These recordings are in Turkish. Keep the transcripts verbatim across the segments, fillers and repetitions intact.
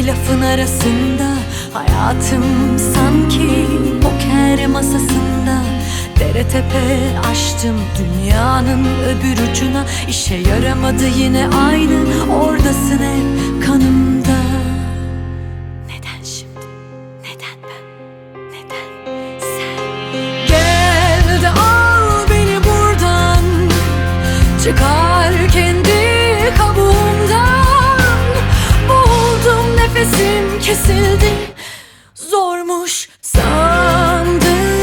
iki lafın arasında, hayatım sanki poker masasında. Dere tepe aştım dünyanın öbür ucuna. İşe yaramadı yine aynı, oradasın hep kanımda. Neden şimdi? Neden ben? Neden sen? Gel de al beni buradan, çıkar kendi kabuğumdan. Boğuldum, nefesim kesildi, zormuş sandığımdan.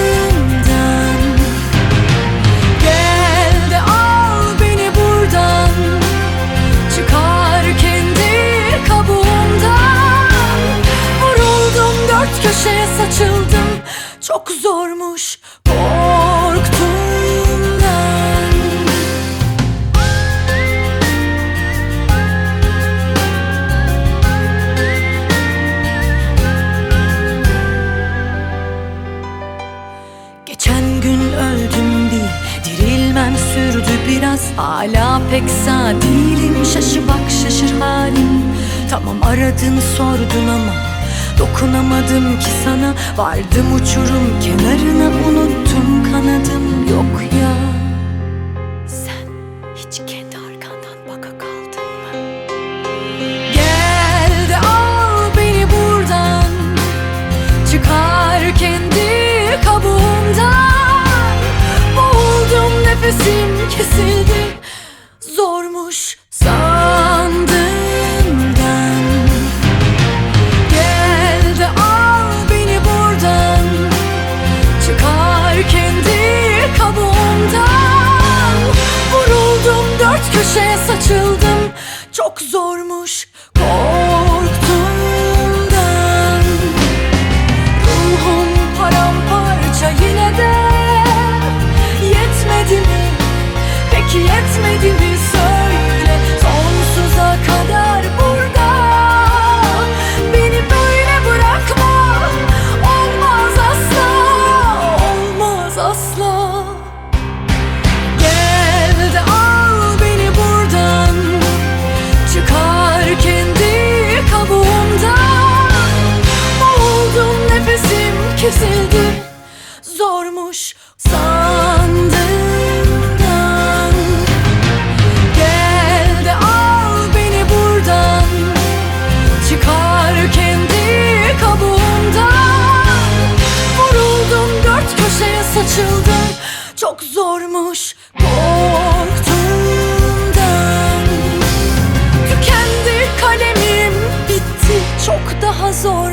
Gel de al beni buradan, çıkar kendi kabuğumdan. Vuruldum, dört köşeye saçıldım, çok zormuş korktuğumdan. Geçen gün öldüm değil, dirilmem sürdü biraz. Hala pek sağ değilim, şaşı bak şaşır halim. Tamam aradın sordun ama dokunamadım ki sana. Vardım uçurum kenarına, unuttum kanadım yok ya. Sen hiç kendi arkandan baka kaldın mı? Gel de al beni buradan, çıkar kendi kabuğumdan. Boğuldum, nefesim kesildi, zormuş sandığımdan. Gel de al beni buradan, çıkar kendi kabuğumdan. Vuruldum, dört köşeye saçıldım, çok zormuş korktuğumdan. Ruhum paramparça yine de, yetmedi mi? Peki yetmedi mi? Söyle, sonsuza kadar burada. Beni böyle bırakma, olmaz asla, olmaz asla. Gel de al beni buradan, çıkar kendi kabuğumdan. Boğuldum, nefesim kesildi, zormuş sandığımdan. Gel de al beni buradan, çıkar kendi kabuğumdan. Vuruldum, dört köşeye saçıldım, çok zormuş korktuğumdan. Tükendi kalemim, bitti, çok daha zor